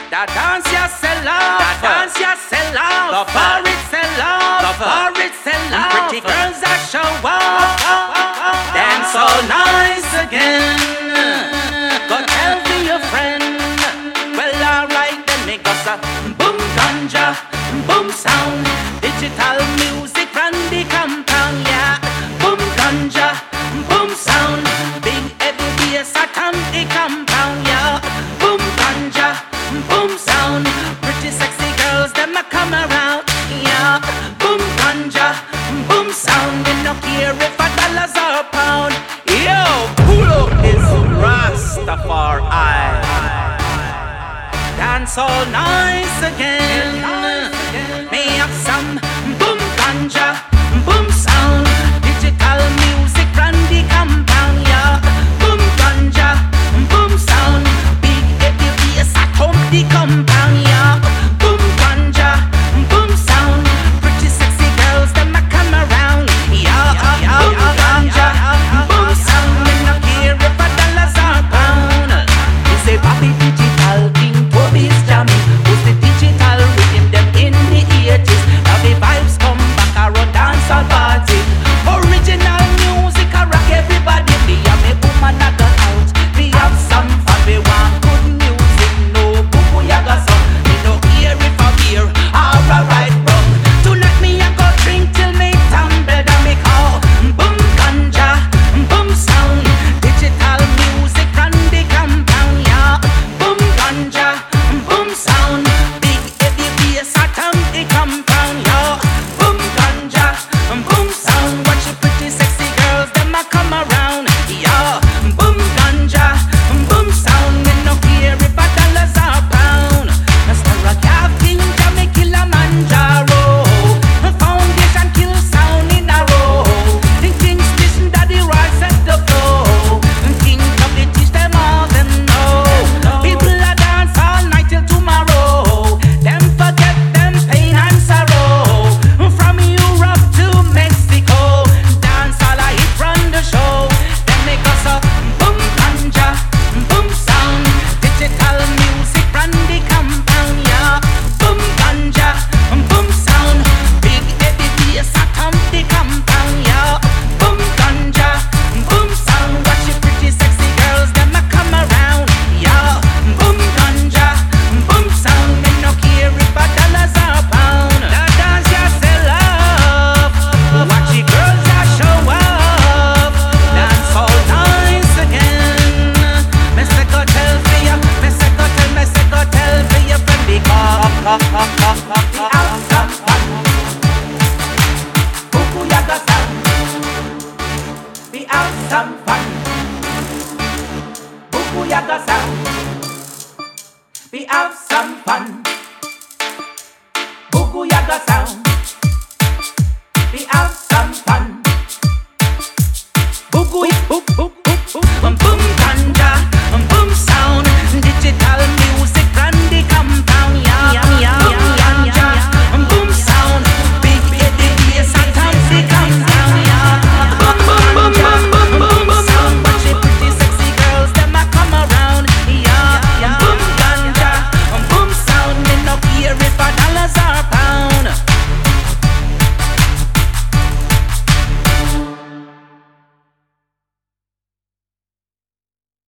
The dance ya sell out, the dance ya sell out, the bar it sell out, the bar it sell out. Pretty girls that show up, dance all nice again. Go tell me your friend. Well, alright then, me go say boom ganja, boom sound, digital music from the compound, yeah. Boom ganja, boom sound, big heavy bass atom the compound, yeah. Boom ganja, boom sound, pretty sexy girls them a come around, yeah. Boom ganja, boom sound, they no care if a dollars or a pound. Yo, pull up is Rastafari. Dance all nice again. Me have some boom ganja, boom sound, digital music from the compound, yeah. Boom ganja, boom sound, big heavy bass atom the compound, yeah. Boom ganja, boom sound, pretty sexy girls them a come around, yeah. Boom ganja, boom sound, me no care if a dollars or pound. You say Bobby digital king, Toby's jamming, who's the digital rhythm them in the 80s. Now the vibes come back around dance or party. Original music a rock everybody. Me and me woman a go out, we have some fun. We want good music, no boo yaga song. Me no hear if I hear or a right wrong. Tonight me a go drink till me tumble and me call boom ganja, boom sound, digital music from the compound, yeah. Boom ganja, boom sound, big heavy bass atom the compound, yeah. Boom ganja, boom sound, watch the pretty sexy girls them a come around, yeah. Boom ganja, boom sound, me no care if a dollars or a pound. Mr. Rock King Jammy Kilimanjaro, foundation kill sound in a row. King Station Daddy Roy set the flow. King Tubby teach them all them know. People a dance all night till tomorrow. Them forget them pain and sorrow. From Europe to Mexico, dance all a hit from the show. Them make us a boom ganja, boom sound, digital music from the compound, yeah. Boom ganja, boom sound, big heavy bass atom the compound, yeah. Boom ganja, boom sound, watch the pretty sexy girls them a come around, yeah. Boom ganja, boom sound, me no care if a dollars or a pound. The dance ya sell up, watch the girls a show up, dance all nice again. Me say go tell for ya, me say go tell for ya friend because we have some fun. Buku yaga sound, we have some fun. Buku yaga sound, we have some fun. Buku yaga sound, we have some fun. Buku boom boom boom